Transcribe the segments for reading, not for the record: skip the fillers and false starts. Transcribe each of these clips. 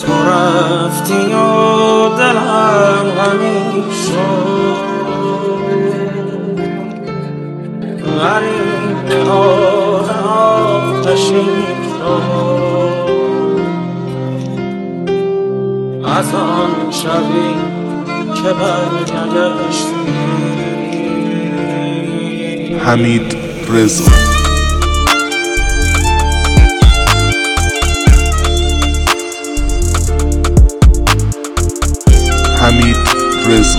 تو رفتی و دلم غمی شد، غریب نهاد آتشین شد از آن شبی که برگشتی. حمید رضا. حمید رضا.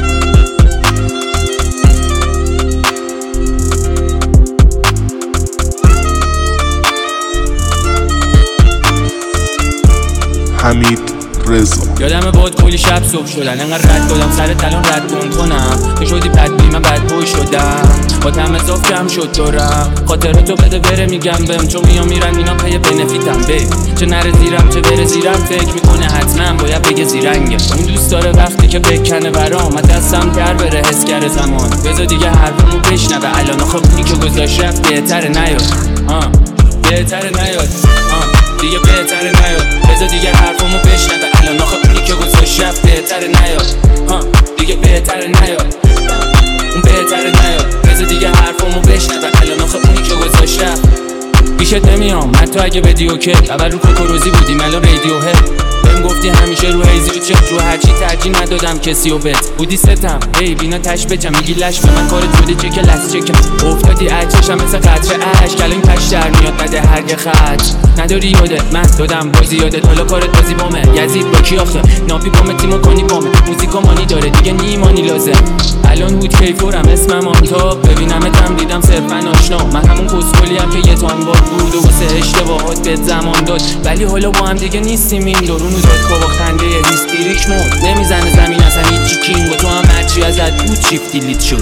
حمید رضا. یادم بود کلی شب صبح شدن، انقدر رد دادم سر تلان رد کنم. تو شدی بد بی من بد بوی شدم، خاتم اضاف کم شد دارم. خاطراتو بده بره میگم بهم، چون میام میرن اینا پی بنفیتم. چه نره زیرم چه بره زیرم، فکر میکنه حتما باید بگه زیرنگه. اون دوست داره وقتی که بکنه برام از دستم در بره حس کرده زمان. بذار دیگه حرفمو بشنوه الان، آخه اونی که گذاشت رفت بهتره نیاد. بهتره نیاد، دیگه بهتره نیاد. بذار دیگه حرفمو بشنوه الان، آخه اونی که گذاشت رفت بهتره نیاد. دیگه بهتره نیاد، اون بهتره نیاد. بذار دیگه حرفمو بشنوه الان، آخه اونی که گذاشت رفت. پیشت نمیام حتی اگه بدی اوکی. اول رو کوکوروزی بودیم الان رادیو هد. بهم گفتی همیشه رو هیزی و چت، رو هرچی ترجیح ندادم کسی و بت. بودی ستم هی بینا تش بچم، میگی لش به من کارت شده چک لس چکم. افتادی عچشم مثل قطره عشق، الان کش در میاد بده هر یه خط. نداری یادت من دادم بازی یادت، حالا کارت بازی بامه. یزید با کی آخه ناپی بامه تیمو کنی بامه. موزیکا مانی داره دیگه نیمانی لازم. الان هود کیفورم اسمم آنتاب، ببینمتم دیدم صرفا آشنا. من همون کسکلیم که یه تایم باد بود و واسه اشتباهات بهت زمان داد، ولی حالا با هم دیگه نیستیم. این دورونو داد کاوا خنده هیستریک مود، نمیزنه زمین اصلا هیچی کینگ. و تو هم هرچی ازت بود چیف دیلیت شد.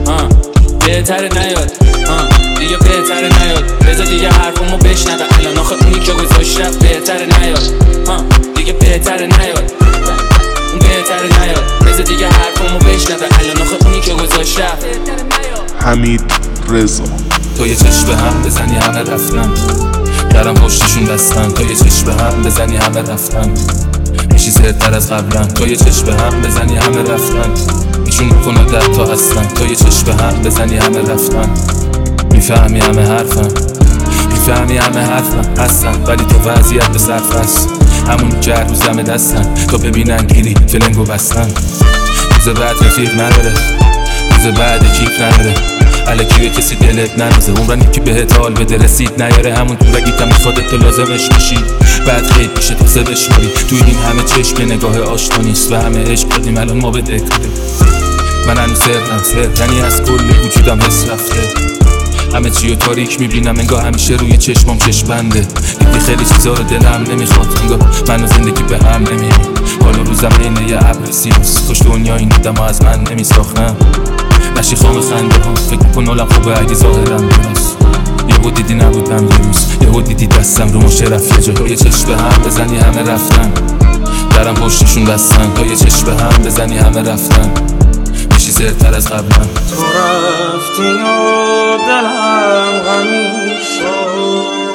بهتره نیاد، دیگه بهتره نیاد. بذار دیگه حرفمو بشنوه الان، آخه اونی که گذاشت رفت بهتره نیاد. دیگه بهتره نیاد، اون بهتره نیاد. بذار دیگه حرفمو بشنوه الان، آخه اونی که گذاشت رفت. حمید رضا. تو یه چشم به هم بزنی همه رفتن، درم پشتشون بستن. تو یه چشم به هم بزنی همه رفتن، میشی زهدتر از قبلا. تو یه چشم به هم بزنی همه رفتن، ایشون میکنه در تا هستن. تو یه چشم به هم بزنی همه رفتن، میفهمی همه حرفم، میفهمی همه حرفم هستن. ولی تو وضعیت به صرف هست، همون که هر روز دم دستن. تو ببینن گیری فلنگو بستن، روز بعد رفیق نداره، روز بعد کیف نداره. الکی کسی دلت ننوزه، عمرانی که بهت حال بده رسید نیاره. همون تو رگیتم میخواد تو لازمش باشی، بعد خیلی پیش تو سبش میری. تو این همه چشم نگاه آشنا نیست و همه عشق دادیم الان ما به دکره. من هنوز سردم یعنی از کل وجودم حس رفته. همه چی رو تاریک میبینم انگاه همیشه روی چشمام چشم بنده. دیگه خیلی چیزا رو دلم نمیخواد، انگاه من و زندگی به هم نمیریم. حالا روزم اینه یه ابر سیروس، خوش دنیا این دم از من نمیساختم. نشی خام خنده ها فکر کن حالم خوبه اگه ظاهرم درست. یهو دیدی نبودم دیروز، یهو دیدی دستم رو مشرف یه جا. تو یه چشم به هم بزنی همه رفتن، درم پشتشون بستن. تو یه چشم به هم بزنی همه رفتن، میشی زهدتر از قبلا. تو رفتی و دلم غمی شد،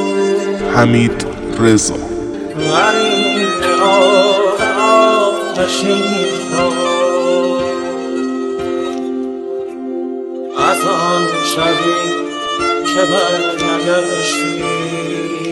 حمید رضا. غریب نهاد آتشین شد از آن شبی که برنگشتی.